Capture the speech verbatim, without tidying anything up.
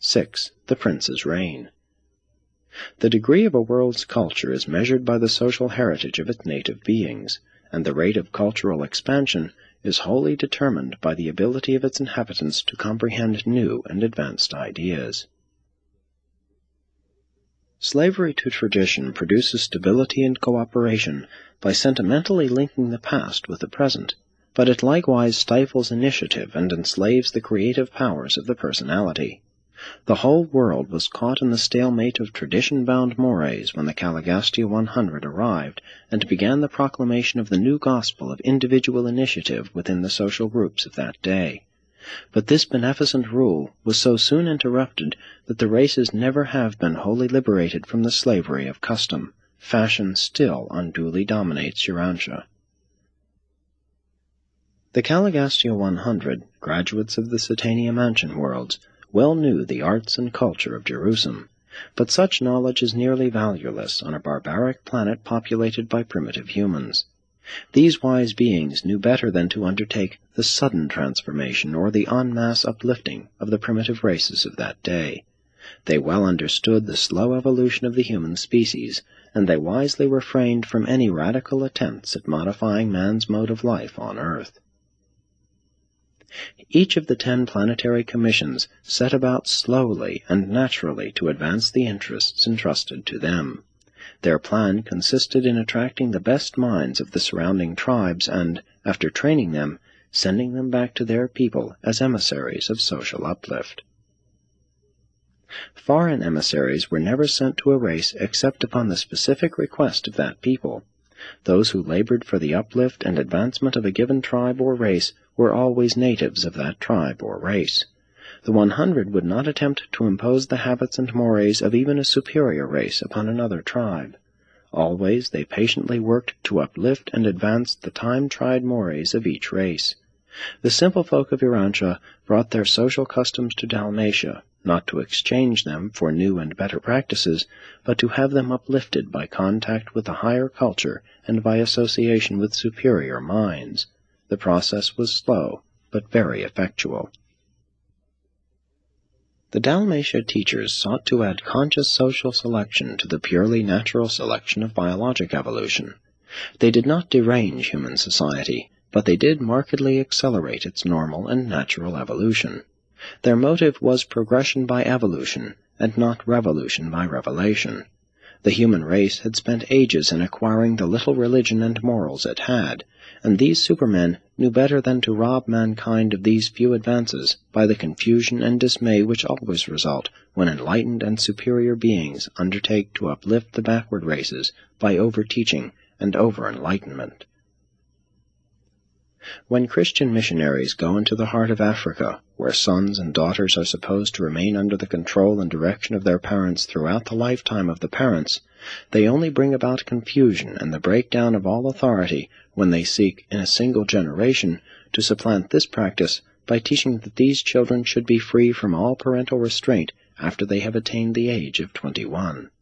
six. The Prince's Reign. The degree of a world's culture is measured by the social heritage of its native beings, and the rate of cultural expansion is wholly determined by the ability of its inhabitants to comprehend new and advanced ideas. Slavery to tradition produces stability and cooperation by sentimentally linking the past with the present, but it likewise stifles initiative and enslaves the creative powers of the personality. The whole world was caught in the stalemate of tradition-bound mores when the Caligastia one hundred arrived and began the proclamation of the new gospel of individual initiative within the social groups of that day. But this beneficent rule was so soon interrupted that the races never have been wholly liberated from the slavery of custom. Fashion still unduly dominates Urantia. The Caligastia one hundred, graduates of the Satania Mansion worlds, well knew the arts and culture of Jerusalem, but such knowledge is nearly valueless on a barbaric planet populated by primitive humans. These wise beings knew better than to undertake the sudden transformation or the en masse uplifting of the primitive races of that day. They well understood the slow evolution of the human species, and they wisely refrained from any radical attempts at modifying man's mode of life on Earth. Each of the ten planetary commissions set about slowly and naturally to advance the interests entrusted to them. Their plan consisted in attracting the best minds of the surrounding tribes and, after training them, sending them back to their people as emissaries of social uplift. Foreign emissaries were never sent to a race except upon the specific request of that people. Those who labored for the uplift and advancement of a given tribe or race were always natives of that tribe or race. The one hundred would not attempt to impose the habits and mores of even a superior race upon another tribe. Always they patiently worked to uplift and advance the time-tried mores of each race. The simple folk of Urantia brought their social customs to Dalmatia, not to exchange them for new and better practices, but to have them uplifted by contact with the higher culture and by association with superior minds. The process was slow, but very effectual. The Dalmatia teachers sought to add conscious social selection to the purely natural selection of biologic evolution. They did not derange human society, but they did markedly accelerate its normal and natural evolution. Their motive was progression by evolution, and not revolution by revelation. The human race had spent ages in acquiring the little religion and morals it had, and these supermen knew better than to rob mankind of these few advances by the confusion and dismay which always result when enlightened and superior beings undertake to uplift the backward races by over-teaching and over-enlightenment. When Christian missionaries go into the heart of Africa, where sons and daughters are supposed to remain under the control and direction of their parents throughout the lifetime of the parents, they only bring about confusion and the breakdown of all authority when they seek, in a single generation, to supplant this practice by teaching that these children should be free from all parental restraint after they have attained the age of twenty-one.